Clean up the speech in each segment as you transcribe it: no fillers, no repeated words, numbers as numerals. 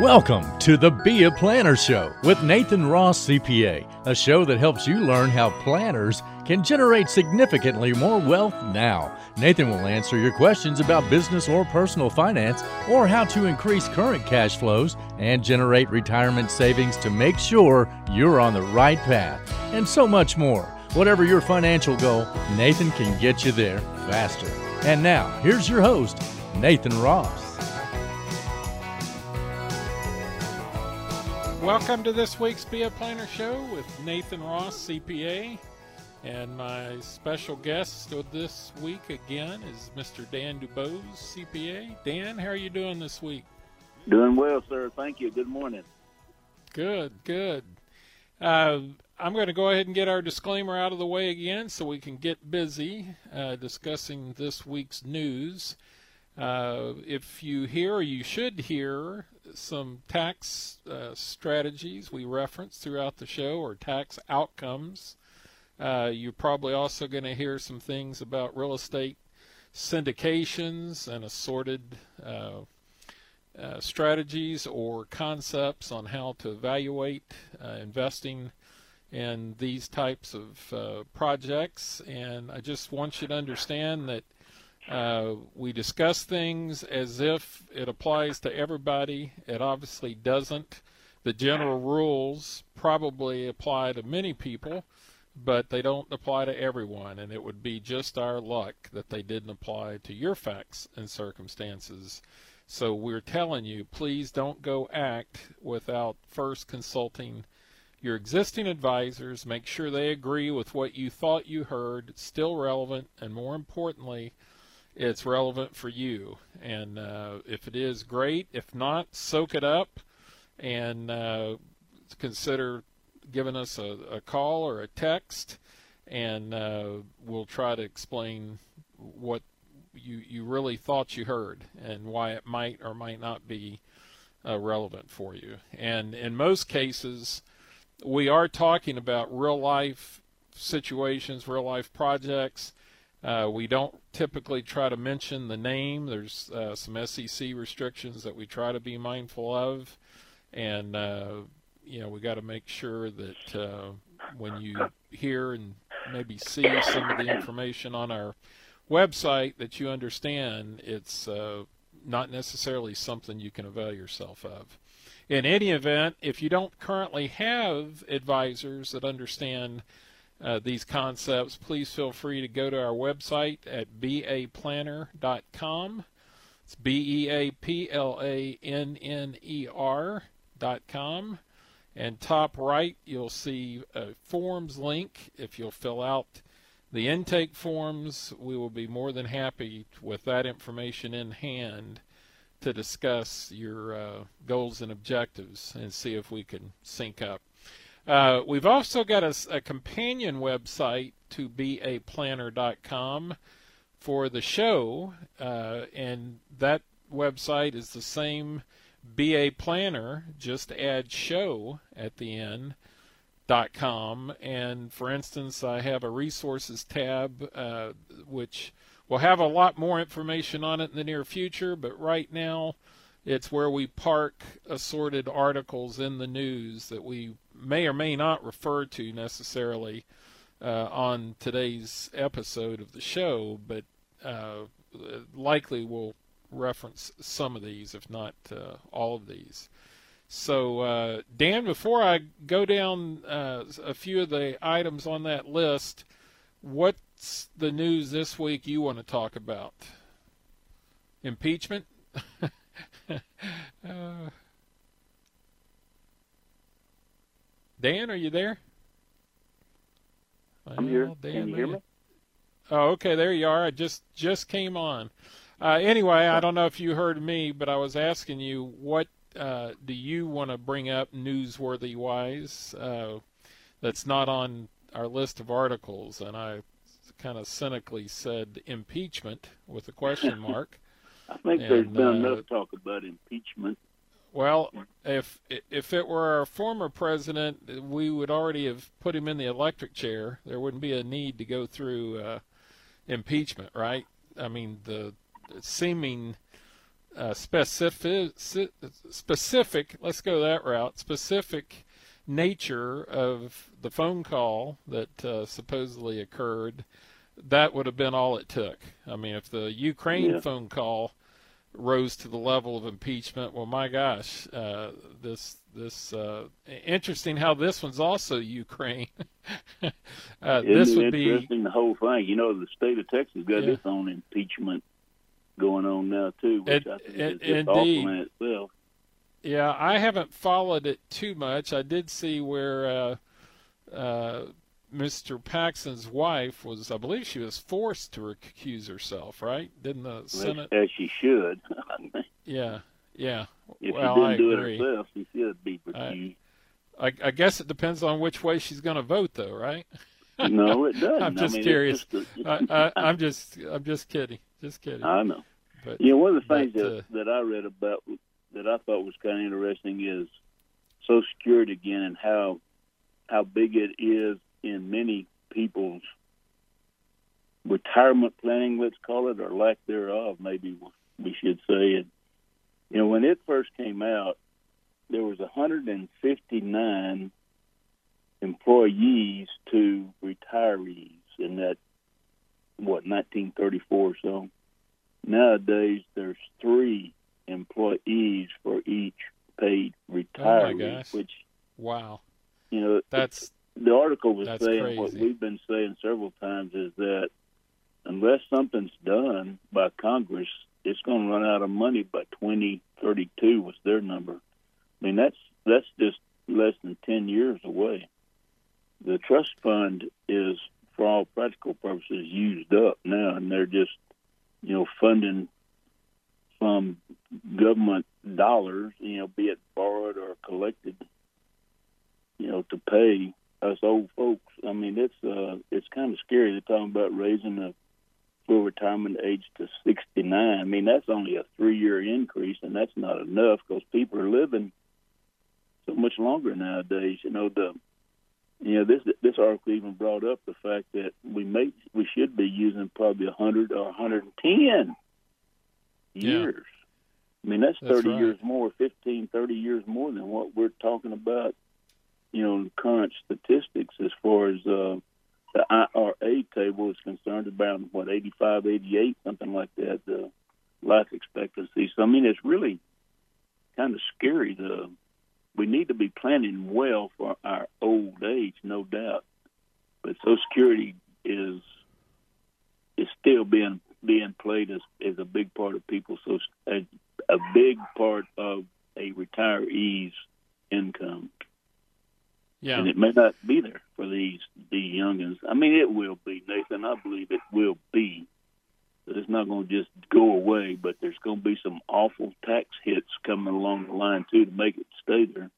Welcome to the Be a Planner Show with Nathan Ross, CPA, a show that helps you learn how planners can generate significantly more wealth now. Nathan will answer your questions about business or personal finance, or how to increase current cash flows and generate retirement savings to make sure you're on the right path, and so much more. Whatever your financial goal, Nathan can get you there faster. And now, here's your host, Nathan Ross. Welcome to this week's Be a Planner Show with Nathan Ross, CPA. And my special guest of this week again is Mr. Dan Dubose, CPA. Dan, how are you doing this week? Doing well, sir. Thank you. Good morning. Good. I'm going to go ahead and get our disclaimer out of the way again so we can get busy discussing this week's news. If you hear, or you should hear, some tax strategies we reference throughout the show, or tax outcomes. You're probably also going to hear some things about real estate syndications and assorted strategies or concepts on how to evaluate investing in these types of projects. And I just want you to understand that we discuss things as if it applies to everybody. It obviously doesn't. The general rules probably apply to many people, but they don't apply to everyone, and it would be just our luck that they didn't apply to your facts and circumstances. So we're telling you, please don't go act without first consulting your existing advisors. Make sure they agree with what you thought you heard. It's still relevant, and more importantly, it's relevant for you. And if it is, great. If not, soak it up and consider giving us a call or a text, and we'll try to explain what you really thought you heard and why it might or might not be relevant for you. And in most cases, we are talking about real-life situations, real-life projects. We don't typically try to mention the name. There's some SEC restrictions that we try to be mindful of, and we got to make sure that when you hear and maybe see some of the information on our website, that you understand it's not necessarily something you can avail yourself of. In any event, if you don't currently have advisors that understand these concepts, please feel free to go to our website at beaplanner.com. It's beaplanner.com. And top right, you'll see a forms link. If you'll fill out the intake forms, we will be more than happy with that information in hand to discuss your goals and objectives and see if we can sync up. We've also got a companion website to beaplanner.com for the show, and that website is the same, BA Planner, just add show at the end, .com. And for instance, I have a resources tab which will have a lot more information on it in the near future, but right now it's where we park assorted articles in the news that we may or may not refer to necessarily on today's episode of the show, but likely we'll reference some of these, if not all of these. So, Dan, before I go down a few of the items on that list, what's the news this week you want to talk about? Impeachment? Dan, are you there? I'm here. Dan, can you hear me? Oh, okay, there you are. I just came on. Anyway, I don't know if you heard me, but I was asking you, what do you want to bring up newsworthy-wise that's not on our list of articles? And I kind of cynically said impeachment with a question mark. I think there's been enough talk about impeachment. Well, if it were our former president, we would already have put him in the electric chair. There wouldn't be a need to go through impeachment, right? I mean, the seeming specific, let's go that route, specific nature of the phone call that supposedly occurred, that would have been all it took. I mean, if the Ukraine phone call rose to the level of impeachment, well, my gosh, this interesting how this one's also Ukraine. This would be interesting, the whole thing. You know, the state of Texas got its own impeachment going on now too, which I think is just awful in itself. Yeah, I haven't followed it too much. I did see where Mr. Paxton's wife was, I believe she was forced to recuse herself, right? Didn't the Senate? As she should. Yeah. If Well, she didn't I do agree. it herself, she should be recused. I guess it depends on which way she's going to vote, though, right? No, it doesn't. I'm just curious. I'm just kidding. Just kidding. I know. But, one of the things that I read about that I thought was kind of interesting is Social Security again, and how big it is in many people's retirement planning, let's call it, or lack thereof, maybe we should say. And when it first came out, there was 159 employees to retirees in that 1934 or so. Nowadays, there's 3 employees for each paid retiree. Oh my gosh. Which, wow, that's the article was saying crazy. What we've been saying several times is that unless something's done by Congress, it's going to run out of money by 2032 was their number. I mean, that's just less than 10 years away. The trust fund is, for all practical purposes, used up now, and they're just, funding from government dollars, be it borrowed or collected, to pay us old folks. I mean, it's kind of scary. They're talking about raising the full retirement age to 69. I mean, that's only a 3-year increase, and that's not enough because people are living so much longer nowadays. This article even brought up the fact that we should be using probably 100 or 110 years. I mean, that's 30 right. years more, 15, 30 years more than what we're talking about, in current statistics as far as the IRA table is concerned, about, 85, 88, something like that, the life expectancy. So, I mean, it's really kind of scary. We need to be planning well for our old age, no doubt. But Social Security is still being played as a big part of people. So a big part of a retiree's income. Yeah. And it may not be there for these youngins. I mean, it will be, Nathan. I believe it will be. It's not going to just go away, but there's going to be some awful tax hits coming along the line, too, to make it stay there.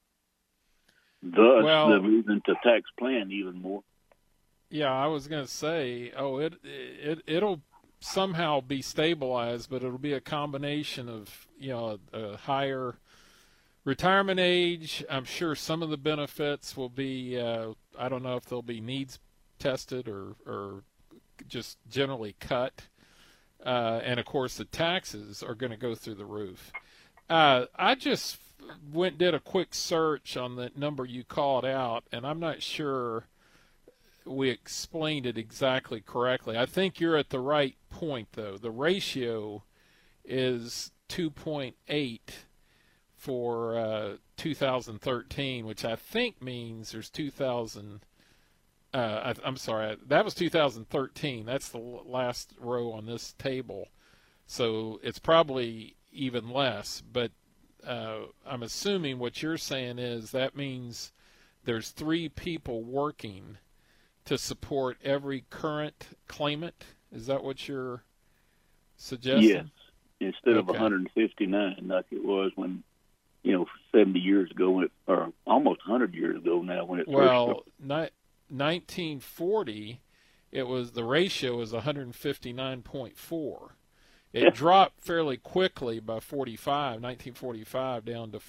Thus, the reason to tax plan even more. Yeah, I was going to say, it'll somehow be stabilized, but it'll be a combination of, a higher retirement age. I'm sure some of the benefits will be, I don't know if they'll be needs tested or just generally cut. And, of course, the taxes are going to go through the roof. I just did a quick search on the number you called out, and I'm not sure we explained it exactly correctly. I think you're at the right point, though. The ratio is 2.8 for 2013, which I think means there's 2,000. I'm sorry, that was 2013. That's the last row on this table. So it's probably even less, but I'm assuming what you're saying is that means there's 3 people working to support every current claimant. Is that what you're suggesting? Yes, instead of 159 like it was when, 70 years ago, or almost 100 years ago now when it first started. 1940, the ratio was 159.4. It dropped fairly quickly by 1945 down to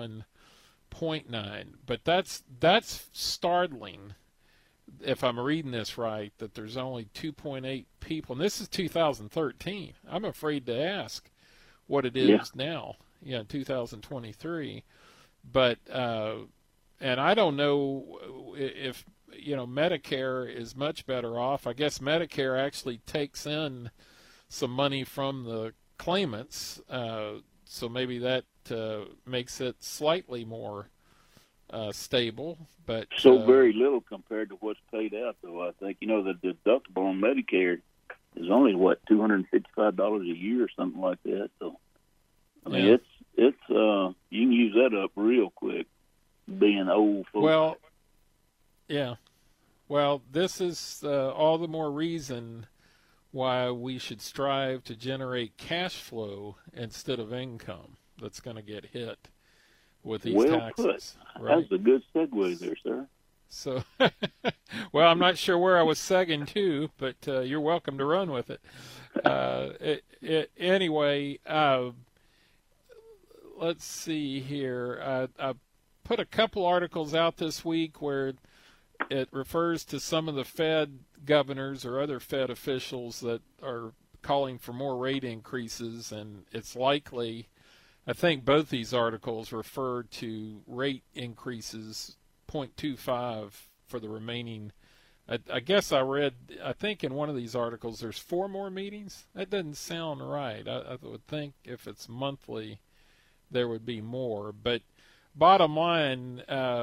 41.9. But that's startling, if I'm reading this right, that there's only 2.8 people. And this is 2013. I'm afraid to ask what it is now, in 2023. But and I don't know if Medicare is much better off. I guess Medicare actually takes in some money from the claimants, so maybe that makes it slightly more stable. But so very little compared to what's paid out, though. I think the deductible on Medicare is only $255 a year or something like that. So I mean, it's you can use that up real quick, being old folks. Well, yeah. Well, this is all the more reason why we should strive to generate cash flow instead of income that's going to get hit with these taxes. Put. Right? That's a good segue there, sir. So, well, I'm not sure where I was segging to, but you're welcome to run with it. Anyway, let's see here. I put a couple articles out this week where it refers to some of the Fed governors or other Fed officials that are calling for more rate increases, and it's likely, I think both these articles refer to rate increases 0.25 for the remaining. I guess I think in one of these articles there's 4 more meetings. That doesn't sound right. I would think if it's monthly there would be more. But bottom line,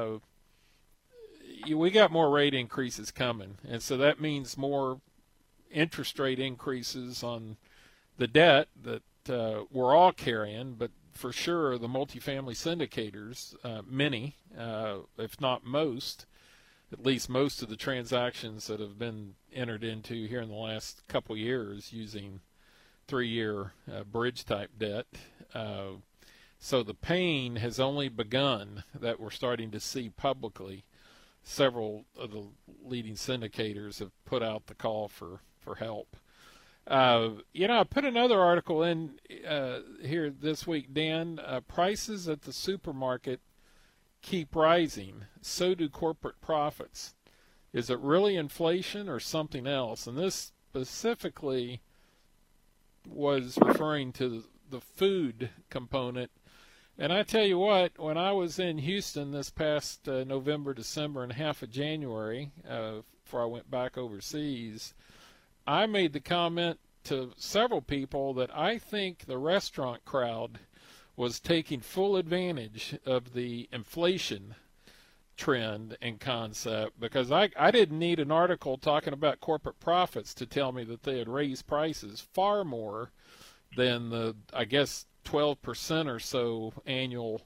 we got more rate increases coming, and so that means more interest rate increases on the debt that we're all carrying, but for sure the multifamily syndicators, many, if not most, at least most of the transactions that have been entered into here in the last couple years using 3-year bridge-type debt. So the pain has only begun that we're starting to see publicly. Several of the leading syndicators have put out the call for help. I put another article in here this week, Dan. Prices at the supermarket keep rising. So do corporate profits. Is it really inflation or something else? And this specifically was referring to the food component. And I tell you what, when I was in Houston this past November, December, and half of January, before I went back overseas, I made the comment to several people that I think the restaurant crowd was taking full advantage of the inflation trend and concept, because I didn't need an article talking about corporate profits to tell me that they had raised prices far more than the, I guess, 12% or so annual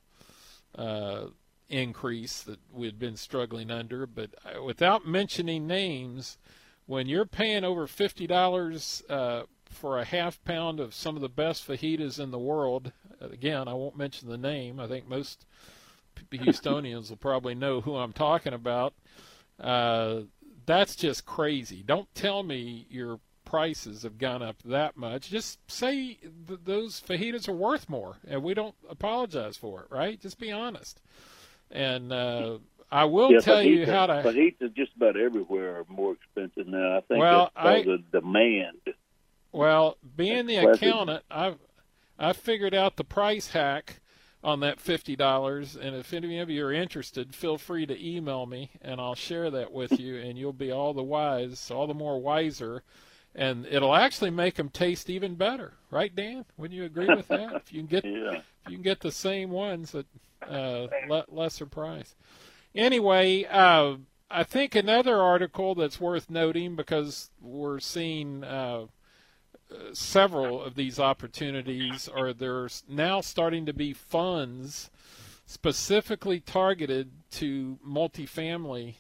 increase that we had been struggling under. But without mentioning names, when you're paying over $50 for a half pound of some of the best fajitas in the world, again, I won't mention the name. I think most Houstonians will probably know who I'm talking about. That's just crazy. Don't tell me your prices have gone up that much. Just say those fajitas are worth more, and we don't apologize for it, right? Just be honest. And I will tell you how to. Fajitas just about everywhere are more expensive now. I think that's the demand. Well, being the accountant, I figured out the price hack on that $50, and if any of you are interested, feel free to email me, and I'll share that with you, and you'll be all the more wiser. And it'll actually make them taste even better, right, Dan? Wouldn't you agree with that? If you can get the same ones at lesser price. Anyway, I think another article that's worth noting, because we're seeing several of these opportunities, or there's now starting to be funds specifically targeted to multifamily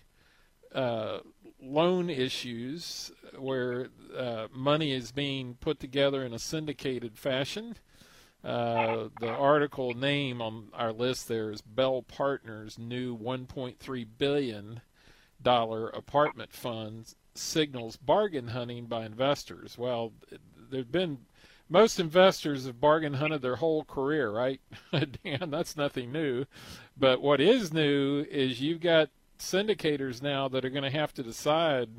loan issues, where money is being put together in a syndicated fashion. The article name on our list there is Bell Partners' new $1.3 billion apartment fund signals bargain hunting by investors. Well, most investors have bargain hunted their whole career, right? Dan, that's nothing new. But what is new is you've got syndicators now that are going to have to decide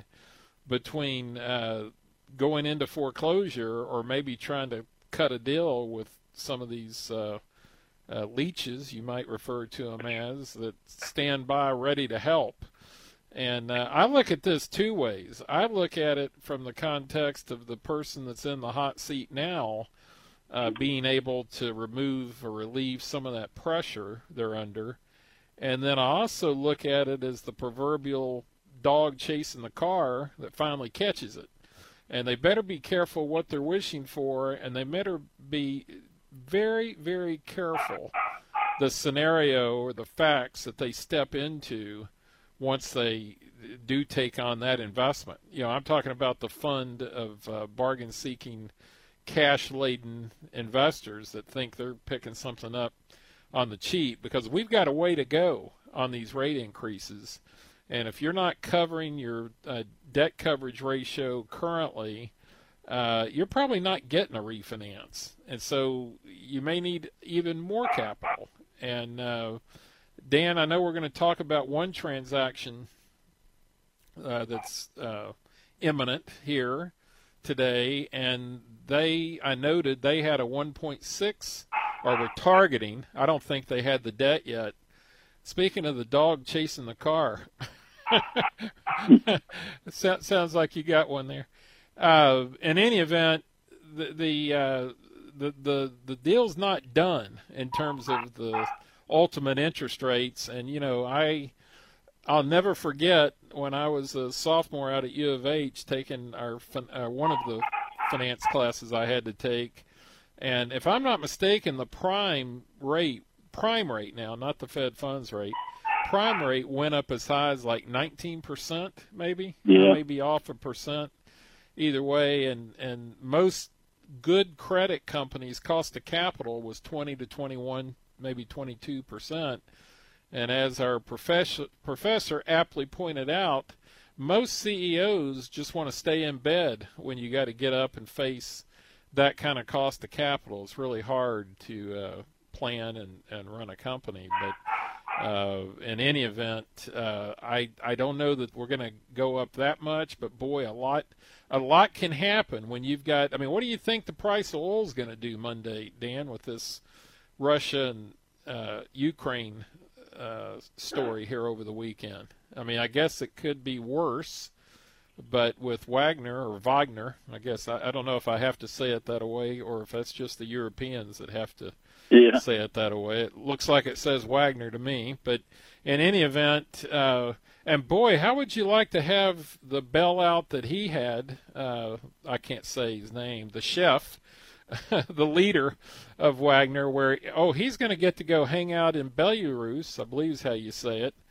between going into foreclosure or maybe trying to cut a deal with some of these leeches, you might refer to them as, that stand by ready to help. And I look at this two ways. I look at it from the context of the person that's in the hot seat now, being able to remove or relieve some of that pressure they're under. And then I also look at it as the proverbial dog chasing the car that finally catches it. And they better be careful what they're wishing for, and they better be very, very careful the scenario or the facts that they step into once they do take on that investment. You know, I'm talking about the fund of bargain-seeking, cash-laden investors that think they're picking something up on the cheap, because we've got a way to go on these rate increases. And if you're not covering your debt coverage ratio currently, you're probably not getting a refinance. And so you may need even more capital. And Dan, I know we're going to talk about one transaction that's imminent here today, and I noted they had a 1.6, or were targeting. I don't think they had the debt yet. Speaking of the dog chasing the car, sounds like you got one there. In any event, the deal's not done in terms of the ultimate interest rates. And, you know, I'll never forget when I was a sophomore out at U of H taking one of the finance classes I had to take. And if I'm not mistaken, the prime rate now, not the Fed funds rate, prime rate went up as high as like 19%, maybe. Yeah. Maybe off a percent. Either way, and most good credit companies' cost of capital was 20 to 21, maybe 22%. And as our professor aptly pointed out, most CEOs just want to stay in bed when you got to get up and face that kind of cost of capital. It's really hard to plan and run a company. But in any event, I don't know that we're going to go up that much, but boy, a lot can happen when you've got, I mean, what do you think the price of oil is going to do Monday, Dan, with this Russia and Ukraine story here over the weekend? I mean, I guess it could be worse, but with Wagner, I guess, I don't know if I have to say it that way or if that's just the Europeans that have to say it that way. It looks like it says Wagner to me, but in any event, and boy, how would you like to have the bailout that he had? I can't say his name, the chef, the leader of Wagner, where, he's going to get to go hang out in Belarus, I believe is how you say it,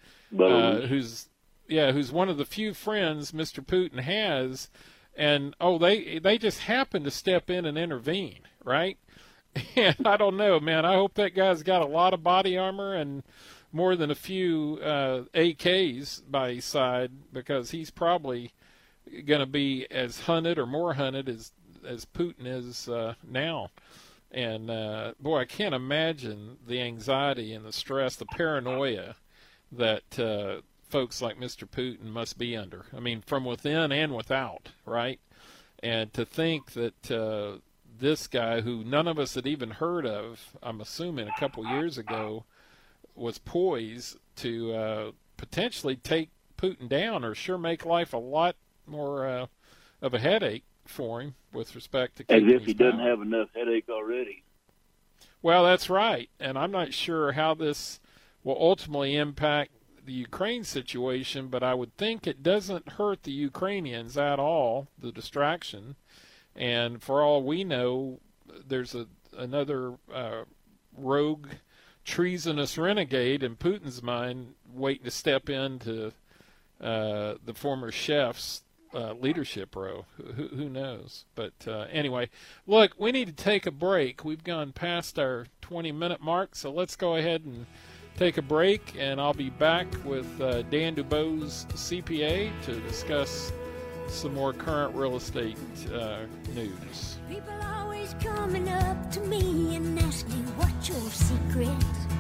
who's one of the few friends Mr. Putin has, and they just happen to step in and intervene, right? And I don't know, man. I hope that guy's got a lot of body armor and more than a few AKs by his side, because he's probably going to be as hunted or more hunted as Putin is now. And boy, I can't imagine the anxiety and the stress, the paranoia that folks like Mr. Putin must be under. I mean, from within and without, right? And to think that this guy, who none of us had even heard of, I'm assuming a couple years ago, was poised to potentially take Putin down, or sure make life a lot more of a headache for him with respect to keeping as if he power. doesn't have enough headache already. Well, that's right, and I'm not sure how this will ultimately impact the Ukraine situation, but I would think it doesn't hurt the Ukrainians at all, the distraction. And for all we know, there's another rogue, treasonous renegade in Putin's mind waiting to step into the former chef's leadership role. Who knows? But anyway, look, we need to take a break. We've gone past our 20-minute mark, so let's go ahead and take a break, and I'll be back with Dan Dubose, CPA, to discuss some more current real estate news. People always coming up to me and asking what's your secret.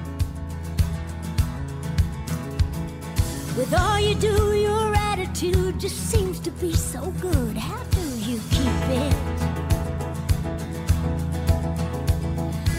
With all you do, your attitude just seems to be so good. How do you keep it?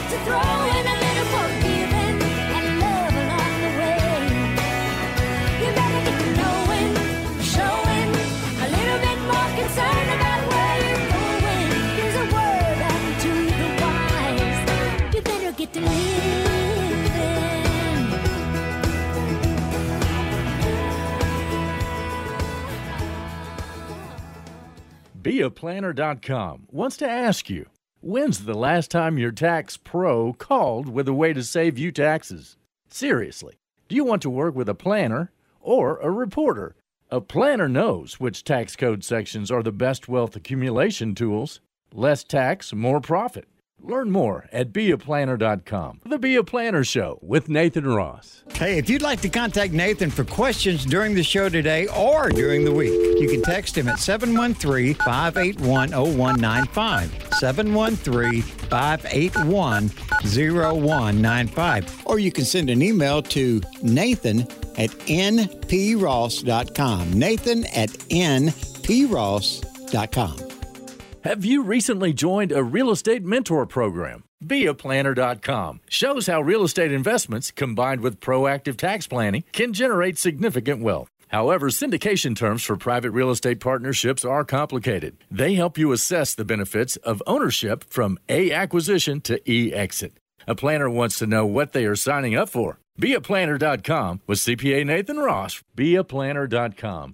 to throw in a little forgiving and love along the way. You better get to knowing, showing a little bit more concern about where you're going. Here's a word out to the wise. You better get to living. BeAPlanner.com wants to ask you, when's the last time your tax pro called with a way to save you taxes? Seriously, do you want to work with a planner or a reporter? A planner knows which tax code sections are the best wealth accumulation tools. Less tax, more profit. Learn more at BeAPlanner.com. The Be a Planner Show with Nathan Ross. Hey, if you'd like to contact Nathan for questions during the show today or during the week, you can text him at 713-581-0195. 713-581-0195. Or you can send an email to nathan@npross.com. nathan@npross.com. Have you recently joined a real estate mentor program? BeAPlanner.com shows how real estate investments combined with proactive tax planning can generate significant wealth. However, syndication terms for private real estate partnerships are complicated. They help you assess the benefits of ownership from A, acquisition to E, exit. A planner wants to know what they are signing up for. BeAPlanner.com with CPA Nathan Ross. BeAPlanner.com.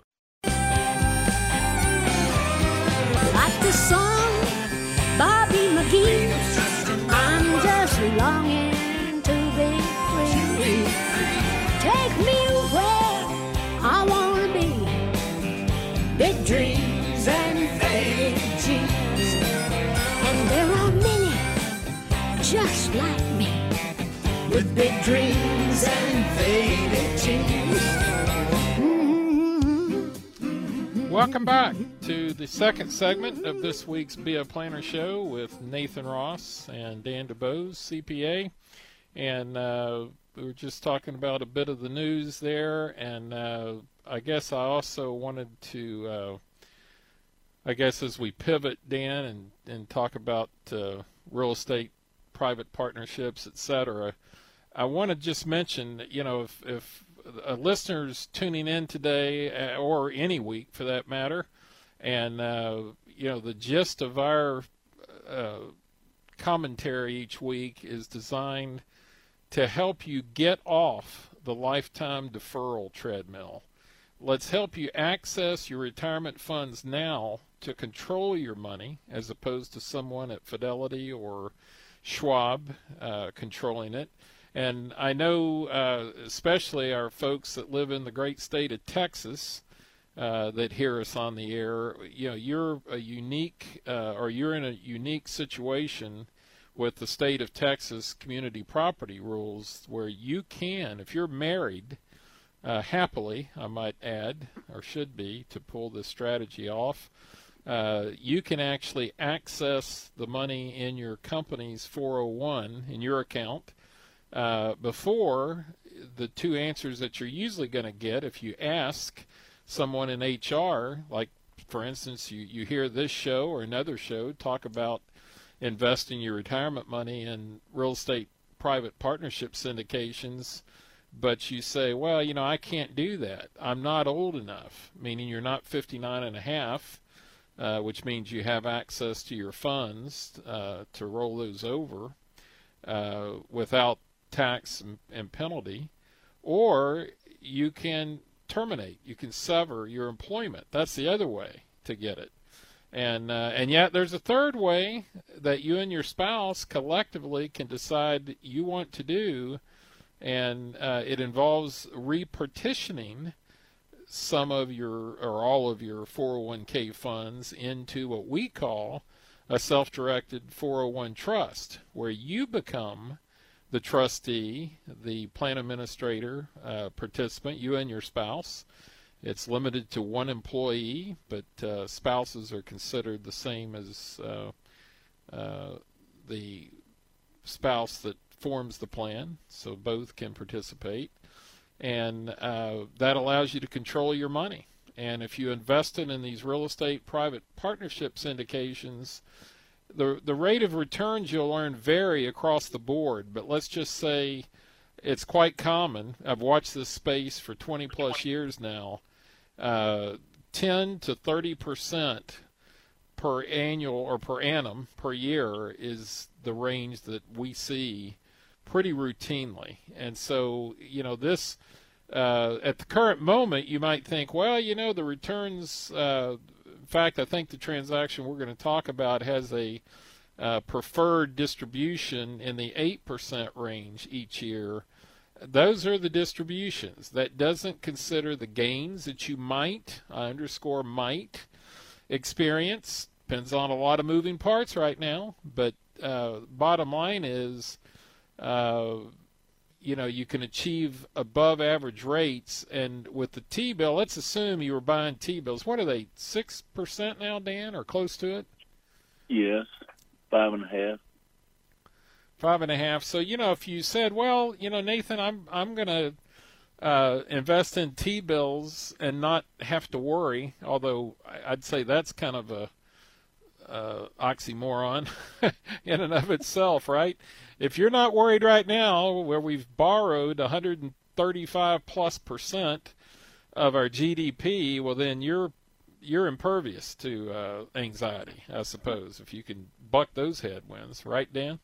Like the song, Bobby McGee, I'm just longing to be free. Take me where I want to be. Big dreams and faded jeans. And there are many just like me, with big dreams and faded jeans. Welcome back to the second segment of this week's Be a Planner Show with Nathan Ross and Dan DeBose, CPA. And we were just talking about a bit of the news there. And I guess I also wanted to, as we pivot, Dan, and talk about real estate, private partnerships, etc., I want to just mention, if listeners tuning in today or any week for that matter, and the gist of our commentary each week is designed to help you get off the lifetime deferral treadmill. Let's help you access your retirement funds now to control your money, as opposed to someone at Fidelity or Schwab controlling it. And I know, especially our folks that live in the great state of Texas that hear us on the air, you're a unique, or you're in a unique situation with the state of Texas community property rules, where you can, if you're married, happily, I might add, or should be, to pull this strategy off, you can actually access the money in your company's 401 in your account before the two answers that you're usually going to get if you ask someone in HR, like, for instance, you hear this show or another show talk about investing your retirement money in real estate private partnership syndications, but you say, well, I can't do that. I'm not old enough, meaning you're not 59 and a half, which means you have access to your funds to roll those over without tax and penalty, or you can terminate, you can sever your employment. That's the other way to get it. And yet there's a third way that you and your spouse collectively can decide you want to do, and it involves repartitioning some of your or all of your 401k funds into what we call a self-directed 401 trust, where you become the trustee, the plan administrator, participant, you and your spouse. It's limited to one employee, but spouses are considered the same as the spouse that forms the plan, so both can participate. And that allows you to control your money. And if you invest in these real estate private partnership syndications, the rate of returns you'll earn vary across the board, but let's just say it's quite common. I've watched this space for 20 plus years now. 10 to 30% per annual or per annum per year is the range that we see pretty routinely. And so, this at the current moment, you might think, well, the returns. In fact, I think the transaction we're going to talk about has a preferred distribution in the 8% range each year. Those are the distributions. That doesn't consider the gains that you might, I underscore might, experience. Depends on a lot of moving parts right now, but bottom line is, you can achieve above average rates. And with the T-bill, let's assume you were buying T-bills. What are they, 6% now, Dan, or close to it? Yes, 5.5. 5.5. So, if you said, well, Nathan, I'm going to invest in T-bills and not have to worry, although I'd say that's kind of a oxymoron in and of itself, right? If you're not worried right now, where we've borrowed 135+% of our GDP, well, then you're impervious to anxiety, I suppose, if you can buck those headwinds, right, Dan?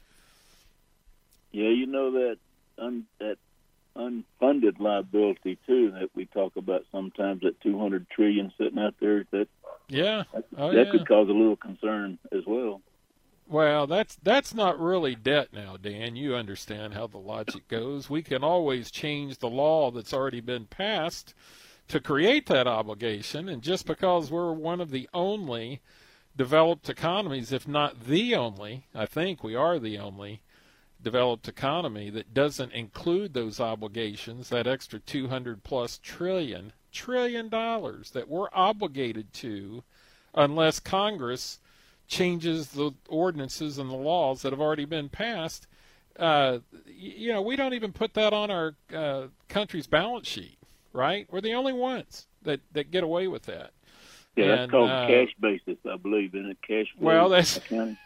Yeah, that unfunded liability too that we talk about sometimes, that $200 trillion sitting out there, that could cause a little concern as well. Well, that's not really debt now, Dan. You understand how the logic goes. We can always change the law that's already been passed to create that obligation, and just because we're one of the only developed economies, if not the only, I think we are the only developed economy that doesn't include those obligations, that extra $200+ trillion that we're obligated to, unless Congress changes the ordinances and the laws that have already been passed. We don't even put that on our country's balance sheet, right? We're the only ones that get away with that. Yeah, that's called cash basis, I believe, isn't it? Cash flow. Well, that's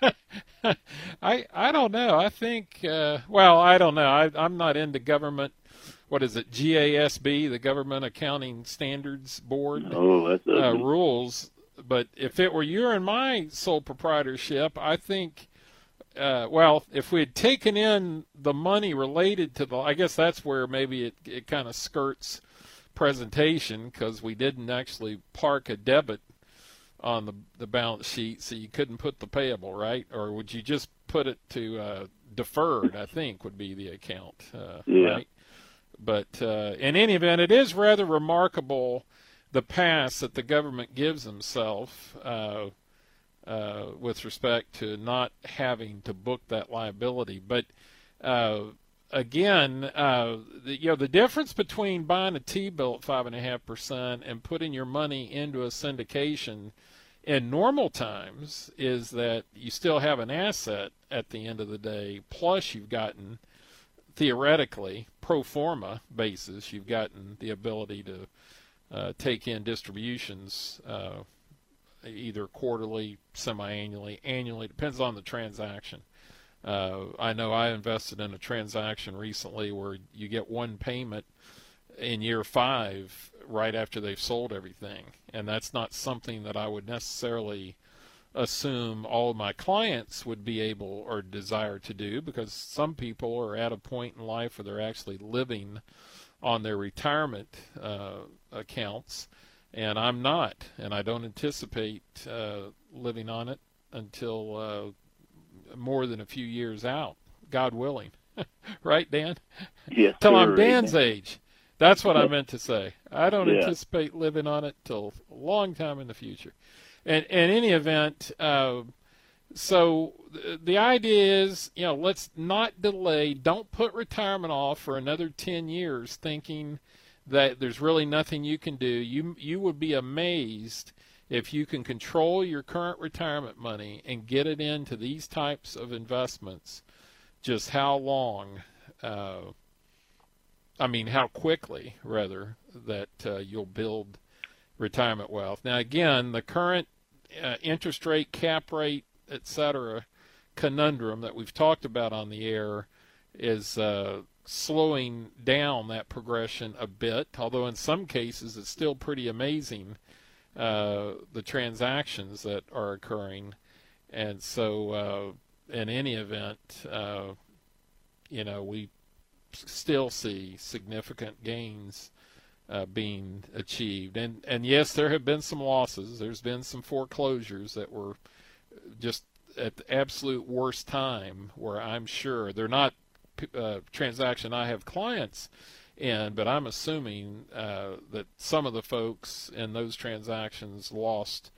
I don't know. I think I don't know. I'm not into government. What is it? GASB, the Government Accounting Standards Board rules. But if it were your and my sole proprietorship, I think, if we had taken in the money related to I guess that's where maybe it kind of skirts presentation, because we didn't actually park a debit on the balance sheet, so you couldn't put the payable, right? Or would you just put it to deferred, I think, would be the account, right? But in any event, it is rather remarkable the pass that the government gives themselves with respect to not having to book that liability. But again, the difference between buying a T-bill at 5.5% and putting your money into a syndication in normal times is that you still have an asset at the end of the day, plus you've gotten, theoretically, pro forma basis, you've gotten the ability to take in distributions either quarterly, semi-annually, annually, depends on the transaction. I know I invested in a transaction recently where you get one payment in year 5 right after they've sold everything, and that's not something that I would necessarily assume all of my clients would be able or desire to do, because some people are at a point in life where they're actually living on their retirement accounts, and I'm not, and I don't anticipate living on it until more than a few years out, God willing. Right, Dan? Yes. Till I'm Dan's age. That's what I meant to say. I don't anticipate living on it till a long time in the future. And in any event, so the idea is, let's not delay. Don't put retirement off for another 10 years thinking that there's really nothing you can do. You would be amazed if you can control your current retirement money and get it into these types of investments, just how quickly, rather, that you'll build retirement wealth. Now, again, the current interest rate, cap rate et cetera, conundrum that we've talked about on the air is slowing down that progression a bit, although in some cases it's still pretty amazing, the transactions that are occurring. And so in any event, we still see significant gains being achieved. And yes, there have been some losses. There's been some foreclosures that were just at the absolute worst time, where I'm sure they're not transaction I have clients in, but I'm assuming that some of the folks in those transactions lost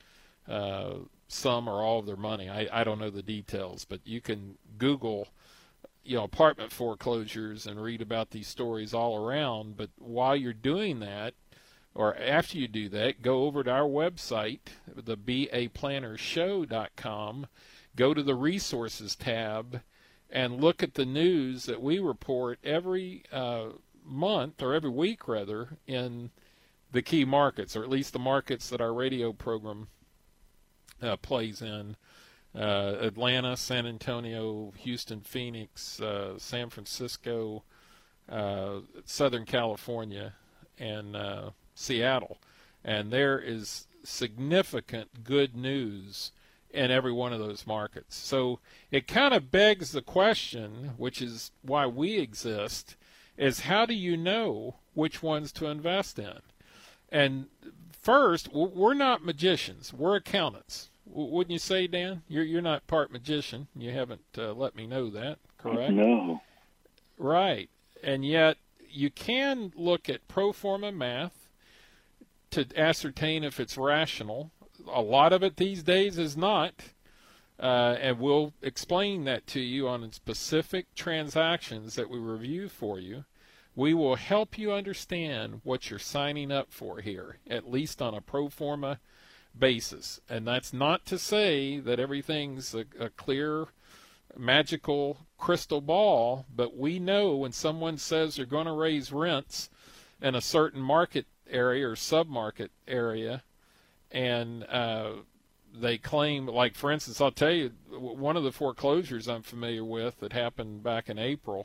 some or all of their money. I don't know the details, but you can Google apartment foreclosures and read about these stories all around. But while you're doing that, or after you do that, go over to our website, the BAPlannershow.com, go to the resources tab, and look at the news that we report every month, or every week rather, in the key markets, or at least the markets that our radio program plays in. Atlanta, San Antonio, Houston, Phoenix, San Francisco, Southern California, and Seattle. And there is significant good news in every one of those markets. So it kind of begs the question, which is why we exist, is how do you know which ones to invest in? And first, we're not magicians. We're accountants. Wouldn't you say, Dan? You're not part magician. You haven't let me know that, correct? No. Right. And yet you can look at pro forma math to ascertain if it's rational. A lot of it these days is not, and we'll explain that to you on specific transactions that we review for you. We will help you understand what you're signing up for here, at least on a pro forma basis. And that's not to say that everything's a clear, magical crystal ball, but we know when someone says they're going to raise rents in a certain market area or sub-market area, and they claim, like, for instance, I'll tell you, one of the foreclosures I'm familiar with that happened back in April,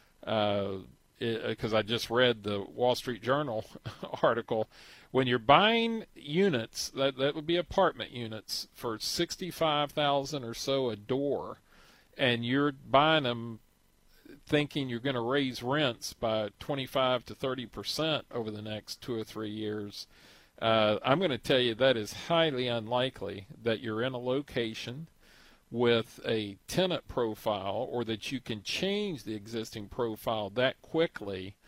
because I just read the Wall Street Journal article. When you're buying units, that would be apartment units, for $65,000 or so a door, and you're buying them thinking you're going to raise rents by 25 to 30% over the next 2 or 3 years, I'm going to tell you that is highly unlikely that you're in a location with a tenant profile, or that you can change the existing profile that quickly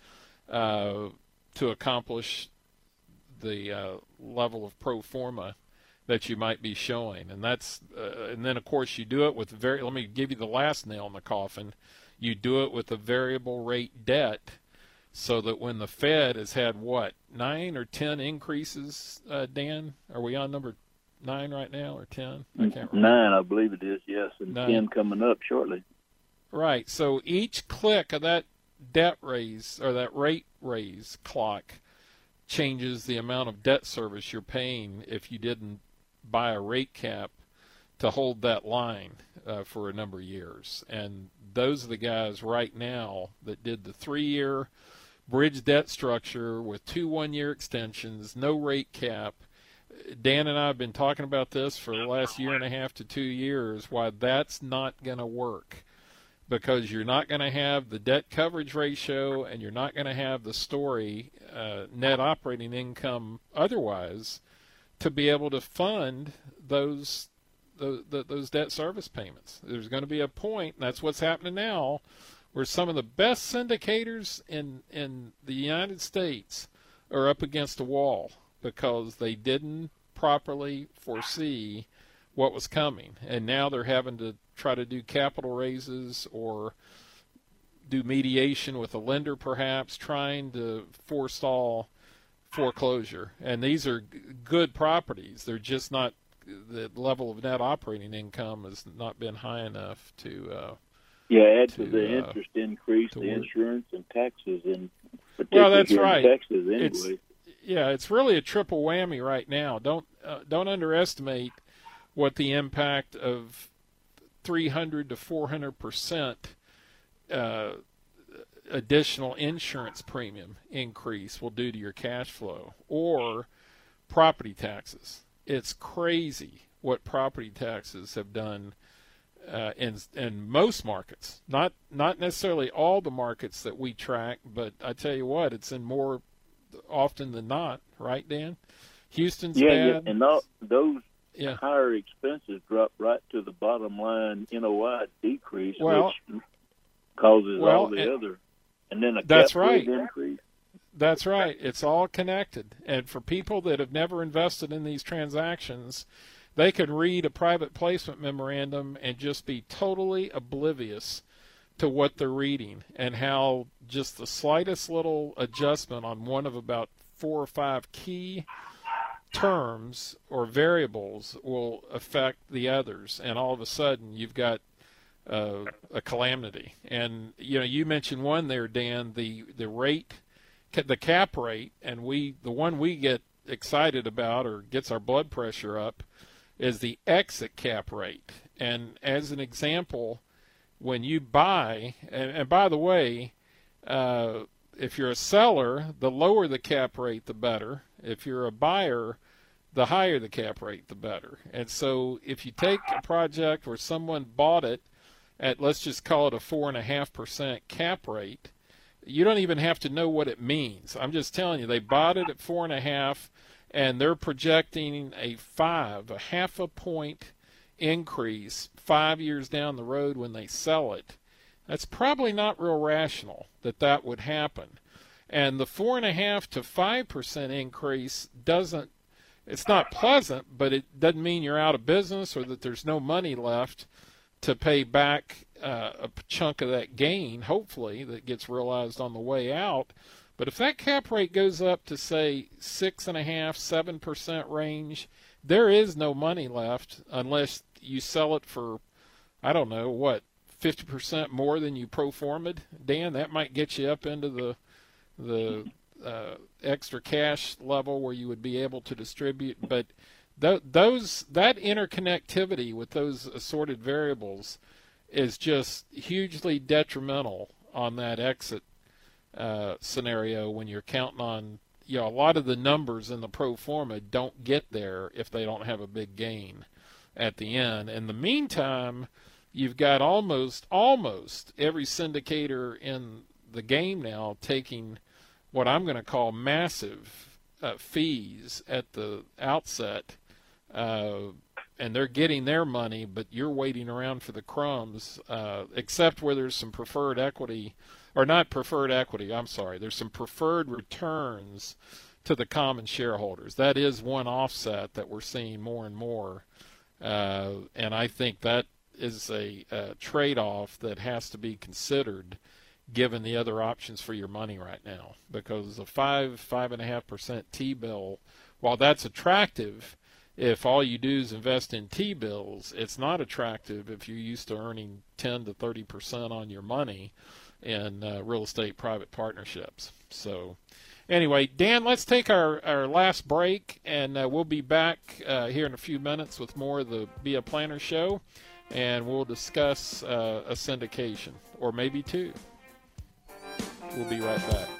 to accomplish the level of pro forma that you might be showing. And that's and then of course you do it with let me give you the last nail in the coffin. You do it with a variable rate debt, so that when the Fed has had 9 or 10 increases, Dan, are we on number 9 right now, or 10? I can't remember. 9, I believe it is, yes, and 9. 10 coming up shortly. Right. So each click of that debt raise, or that rate raise clock, changes the amount of debt service you're paying if you didn't buy a rate cap to hold that line for a number of years. And those are the guys right now that did the 3-year bridge debt structure with 2 one-year extensions, no rate cap. Dan and I have been talking about this for the last 1.5 to 2 years, why that's not going to work. Because you're not going to have the debt coverage ratio, and you're not going to have the story, net operating income otherwise, to be able to fund those debt service payments. There's going to be a point, and that's what's happening now, where some of the best syndicators in the United States are up against a wall because they didn't properly foresee what was coming. And now they're having to try to do capital raises or do mediation with a lender, perhaps, trying to forestall foreclosure. And these are good properties. They're just not, the level of net operating income has not been high enough to add to the interest increase, the insurance and taxes, and particularly that's right. Texas anyway. It's really a triple whammy right now. Don't underestimate what the impact of 300 to 400% additional insurance premium increase will do to your cash flow, or property taxes. It's crazy what property taxes have done in most markets. Not necessarily all the markets that we track, but I tell you what, it's in more often than not, right, Dan? Houston's bad. And those higher expenses drop right to the bottom line NOI decrease, which causes all the other. And then a cap rate increase. That's right. It's all connected. And for people that have never invested in these transactions, they could read a private placement memorandum and just be totally oblivious to what they're reading, and how just the slightest little adjustment on one of about 4 or 5 key terms or variables will affect the others. And all of a sudden you've got a calamity. And you mentioned one there, Dan, the rate, the cap rate, and the one we get excited about or gets our blood pressure up is the exit cap rate. And as an example, when you buy, and by the way, if you're a seller, the lower the cap rate, the better. If you're a buyer, the higher the cap rate, the better. And so if you take a project where someone bought it at, let's just call it a 4.5% cap rate, you don't even have to know what it means. I'm just telling you, they bought it at 4.5, and they're projecting a half a point increase 5 years down the road when they sell it. That's probably not real rational that would happen. And the 4.5 to 5% increase it's not pleasant, but it doesn't mean you're out of business or that there's no money left to pay back a chunk of that gain, hopefully, that gets realized on the way out. But if that cap rate goes up to, say, 6.5%, 7% range, there is no money left unless you sell it for, I don't know, 50% more than you pro forma'd. Dan, that might get you up into the extra cash level where you would be able to distribute. But that interconnectivity with those assorted variables is just hugely detrimental on that exit scenario when you're counting on, a lot of the numbers in the pro forma don't get there if they don't have a big gain at the end. In the meantime, you've got almost every syndicator in the game now taking what I'm going to call massive fees at the outset, and they're getting their money, but you're waiting around for the crumbs, except where there's some preferred equity, or not preferred equity, I'm sorry, there's some preferred returns to the common shareholders. That is one offset that we're seeing more and more, and I think that is a trade-off that has to be considered given the other options for your money right now, because a 5.5% T-bill, while that's attractive, if all you do is invest in T-bills, it's not attractive if you're used to earning 10 to 30% on your money in real estate private partnerships. So anyway, Dan, let's take our last break, and we'll be back here in a few minutes with more of the Be a Planner show, and we'll discuss a syndication, or maybe two. We'll be right back.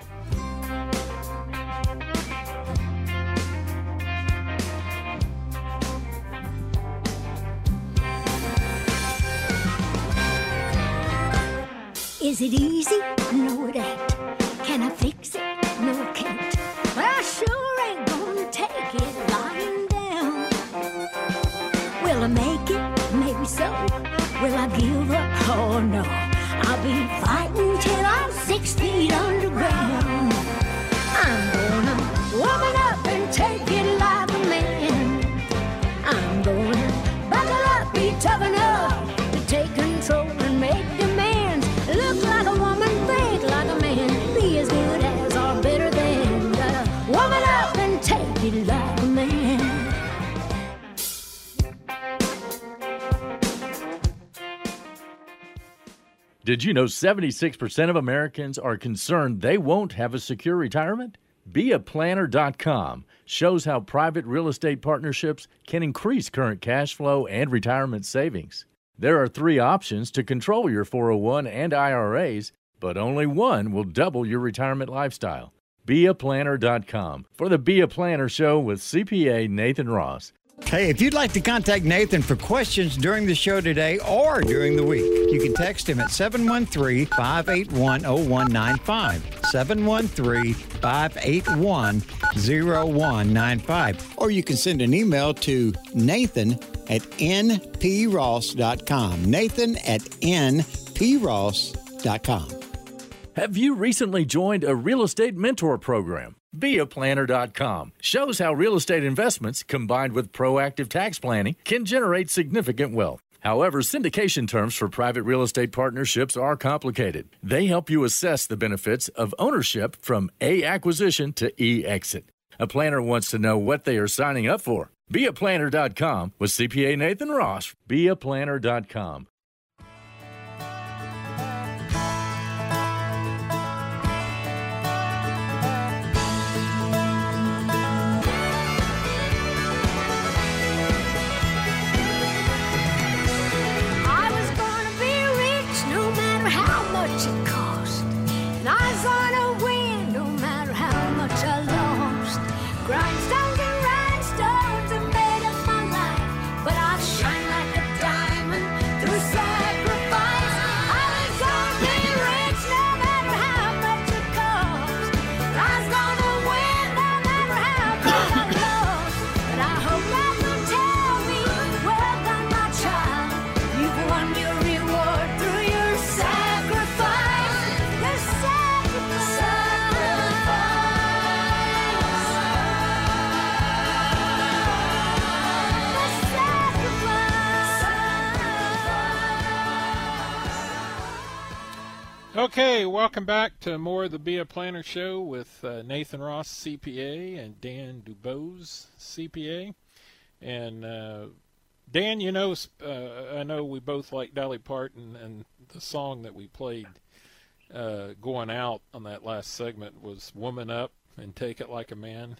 Is it easy? No, it ain't. Can I fix it? No, I can't. Well, I sure ain't gonna take it lying down. Will I make it? Maybe so. Will I give up? Oh, no. I'll be fighting till I'm 6 feet underground. I'm gonna woman up and take it like a man. I'm gonna buckle up, be tough enough to take control and make demands. Look like a woman, think like a man, be as good as or better than. Gotta woman up and take it like a man. Did you know 76% of Americans are concerned they won't have a secure retirement? BeAPlanner.com shows how private real estate partnerships can increase current cash flow and retirement savings. There are 3 options to control your 401 and IRAs, but only one will double your retirement lifestyle. BeAPlanner.com for the Be a Planner Show with CPA Nathan Ross. Hey, if you'd like to contact Nathan for questions during the show today or during the week, you can text him at 713-581-0195, 713-581-0195, or you can send an email to nathan@npross.com, nathan@npross.com. Have you recently joined a real estate mentor program? BeAPlanner.com shows how real estate investments combined with proactive tax planning can generate significant wealth. However, syndication terms for private real estate partnerships are complicated. They help you assess the benefits of ownership from A, acquisition to E, exit. A planner wants to know what they are signing up for. BeAPlanner.com with CPA Nathan Ross. BeAPlanner.com. I was gonna be rich no matter how much it cost. And I was gonna win no matter how much I lost. Grindstones and rhinestones have made up my life, but I shine like a diamond through sacrifice. I was gonna be rich no matter how much it cost. I was gonna win no matter how much I lost. But I hope that will tell me, well done, my child. You've won your reward through your sacrifice. Your Okay, welcome back to more of the Be a Planner Show with Nathan Ross, CPA, and Dan Dubose, CPA. And Dan, you know, I know we both like Dolly Parton, and the song that we played going out on that last segment was Woman Up and Take It Like a Man.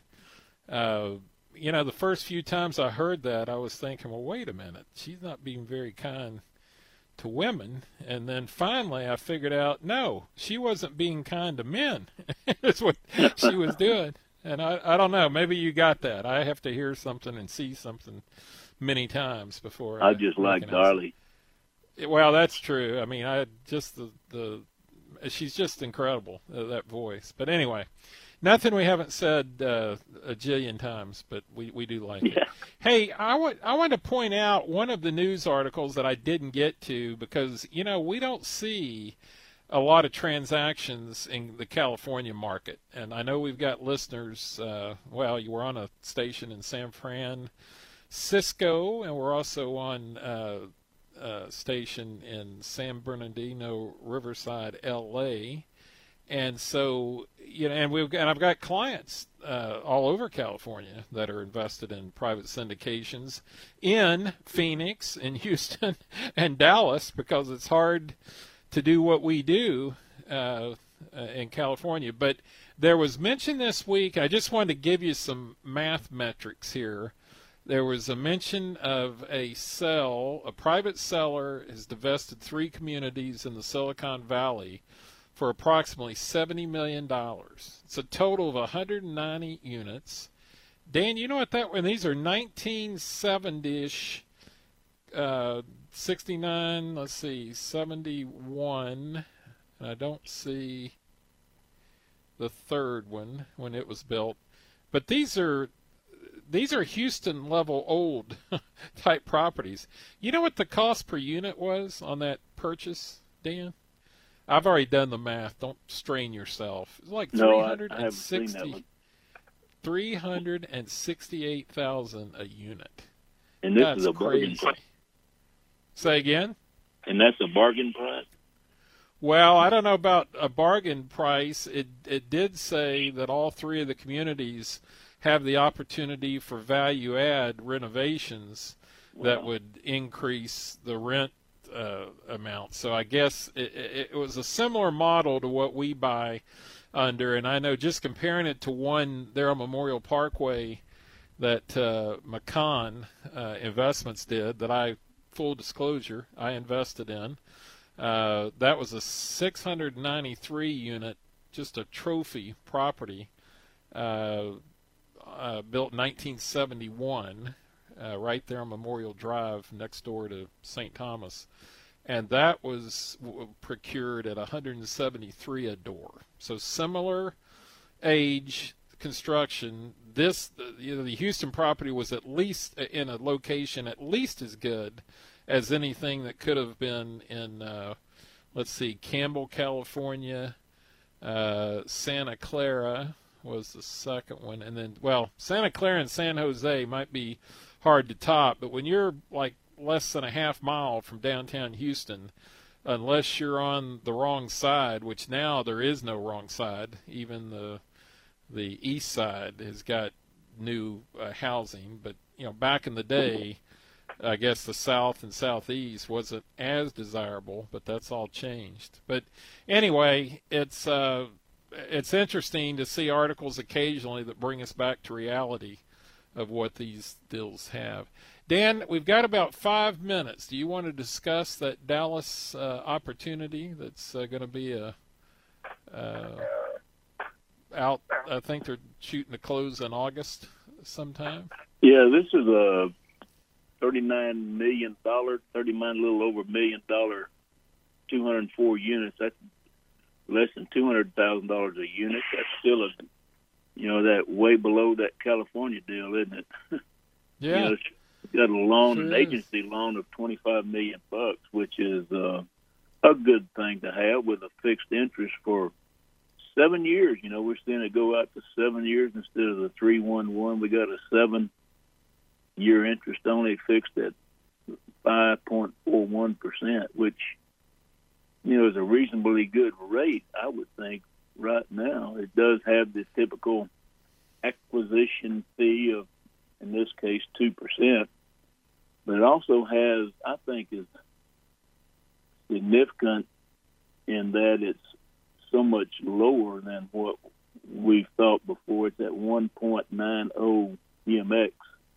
You know, the first few times I heard that, I was thinking, well, wait a minute, she's not being very kind to women. And then finally I figured out, no, she wasn't being kind to men. That's what she was doing. And I don't know, maybe you got that. I have to hear something and see something many times before I just like recognize it. Darlie. Well, that's true. I mean, I just she's just incredible, that voice. But anyway, nothing we haven't said a jillion times, but we do like it. Hey, I want to point out one of the news articles that I didn't get to because, you know, we don't see a lot of transactions in the California market. And I know we've got listeners, well, you were on a station in San Francisco, and we're also on station in San Bernardino, Riverside, L.A., and so, you know, and I've got clients all over California that are invested in private syndications in Phoenix, in Houston, and Dallas, because it's hard to do what we do in California. But there was mention this week, I just wanted to give you some math metrics here. There was a mention of a private seller has divested 3 communities in the Silicon Valley for approximately $70 million. It's a total of 190 units. Dan, you know what and these are 1970-ish, 69, let's see, 71, and I don't see the third one when it was built. But these are Houston level old type properties. You know what the cost per unit was on that purchase, Dan? I've already done the math. Don't strain yourself. It's like $368,000 a unit. And this is a bargain price. Say again? And that's a bargain price? Well, I don't know about a bargain price. It did say that all 3 of the communities have the opportunity for value-add renovations that would increase the rent amount. So I guess it was a similar model to what we buy under, and I know just comparing it to one there on Memorial Parkway that McCann Investments did that I full disclosure, I invested in. That was a 693 unit, just a trophy property, built in 1971, right there on Memorial Drive next door to St. Thomas. And that was procured at $173 a door. So similar age, construction. This, the Houston property was at least in a location at least as good as anything that could have been in, let's see, Campbell, California, Santa Clara was the second one, and then, well, Santa Clara and San Jose might be hard to top, but when you're like less than a half mile from downtown Houston, unless you're on the wrong side, which now there is no wrong side, even the east side has got new housing, but back in the day, I guess the south and southeast wasn't as desirable, but that's all changed. But anyway, it's interesting to see articles occasionally that bring us back to reality of what these deals have. Dan, we've got about 5 minutes. Do you want to discuss that Dallas opportunity that's going to be out? I think they're shooting to close in August sometime. Yeah, this is a $39 million, a little over $1 million, 204 units. That's less than $200,000 a unit. That's still that way below that California deal, isn't it? Yeah. It's got a loan, Sure an is. agency loan of $25 million, which is a good thing to have with a fixed interest for 7 years. We're seeing it go out to 7 years instead of the 3-1-1. We got a 7-year interest only fixed at 5.41%, which is a reasonably good rate, I would think. Right now, it does have the typical acquisition fee of, in this case, 2%, but it also has, I think, is significant in that it's so much lower than what we thought before. It's at 1.90 EMX,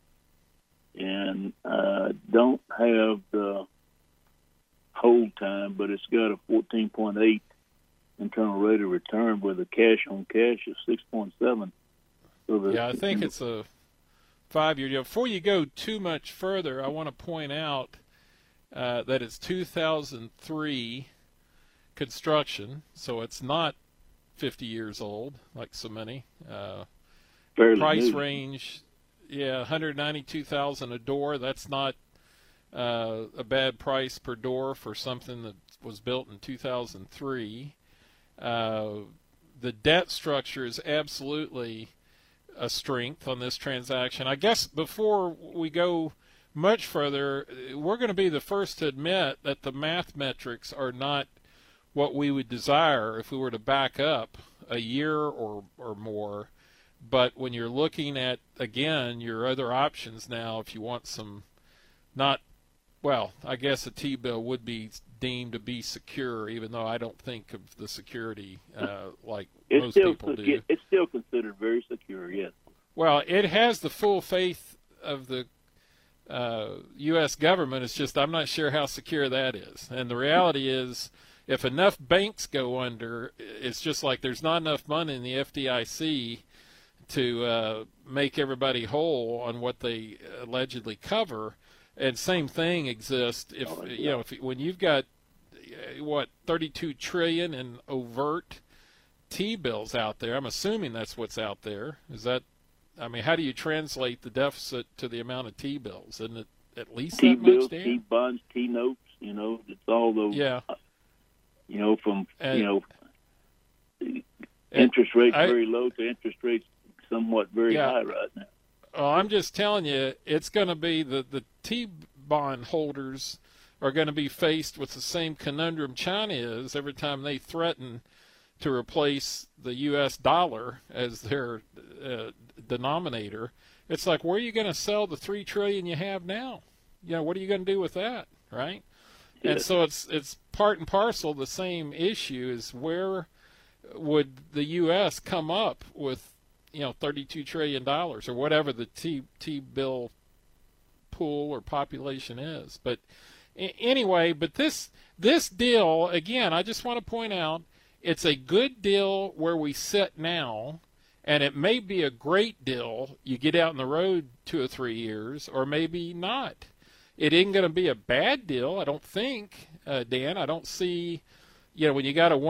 and don't have the hold time, but it's got a 14.8 internal rate of return with a cash on cash of 6.7. So Yeah, I think it's a 5-year deal. Before you go too much further, I want to point out that it's 2003 construction, so it's not 50 years old like so many. fairly Price new. range, yeah, $192,000 a door. That's not a bad price per door for something that was built in 2003. The debt structure is absolutely a strength on this transaction. I guess before we go much further, we're going to be the first to admit that the math metrics are not what we would desire if we were to back up a year or more. But when you're looking at, again, your other options now, if you want some not, well, I guess a T-bill would be deemed to be secure, even though I don't think of the security like most people do. It's still considered very secure, yes. Well, it has the full faith of the U.S. government. It's just I'm not sure how secure that is. And the reality is, if enough banks go under, it's just like there's not enough money in the FDIC to make everybody whole on what they allegedly cover. And same thing exists if when you've got what 32 trillion in overt T-bills out there. I'm assuming that's what's out there. Is that? I mean, how do you translate the deficit to the amount of T-bills? Isn't it at least that T-bills, much, Dan? T-bonds, T-notes. It's all those. Yeah. Interest rates very low to interest rates somewhat very high right now. Oh, I'm just telling you, it's going to be the T-bond holders are going to be faced with the same conundrum China is every time they threaten to replace the U.S. dollar as their denominator. It's like, where are you going to sell the $3 trillion you have now? What are you going to do with that, right? Yeah. And so it's part and parcel the same issue is where would the U.S. come up with $32 trillion or whatever the T-bill pool or population is. But anyway, but this deal, again, I just want to point out, it's a good deal where we sit now, and it may be a great deal. You get out on the road 2 or 3 years, or maybe not. It ain't going to be a bad deal, I don't think, Dan. I don't see, when you got a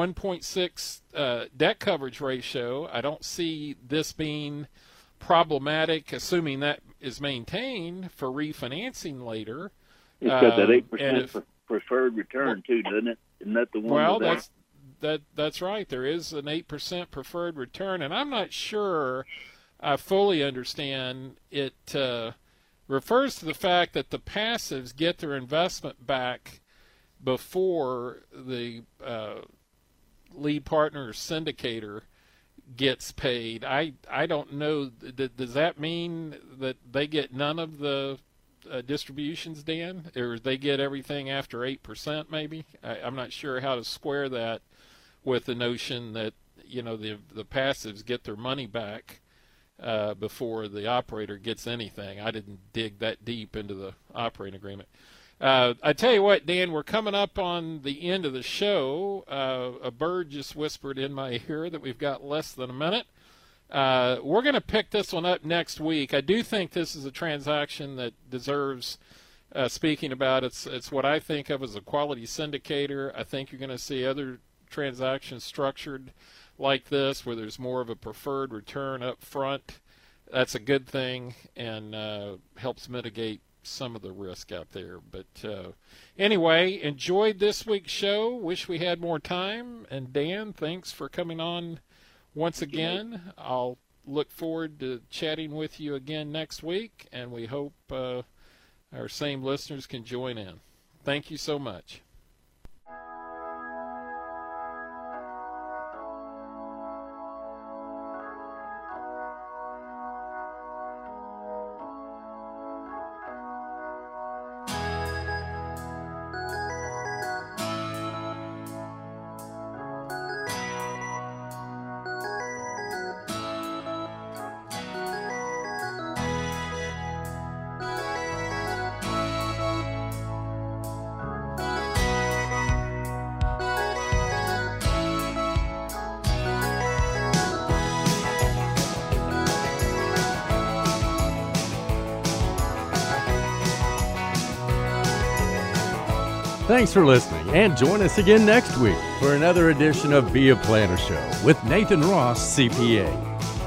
1.6 debt coverage ratio, I don't see this being problematic, assuming that is maintained for refinancing later. It's got that 8% preferred return too, doesn't it? Isn't that the one? Well, that's right. There is an 8% preferred return, and I'm not sure I fully understand it. Refers to the fact that the passives get their investment back before the lead partner or syndicator gets paid. I don't know. Does that mean that they get none of the distributions, Dan, or they get everything after 8%? Maybe I'm not sure how to square that with the notion that the passives get their money back before the operator gets anything. I didn't dig that deep into the operating agreement. I tell you what, Dan, we're coming up on the end of the show. A bird just whispered in my ear that we've got less than a minute. We're going to pick this one up next week. I do think this is a transaction that deserves speaking about. It's what I think of as a quality syndicator. I think you're going to see other transactions structured like this where there's more of a preferred return up front. That's a good thing and helps mitigate some of the risk out there. But anyway, enjoyed this week's show. Wish we had more time. And Dan, thanks for coming on once again. I'll look forward to chatting with you again next week, and we hope our same listeners can join in. Thank you so much. Thanks for listening, and join us again next week for another edition of Be a Planner Show with Nathan Ross, CPA.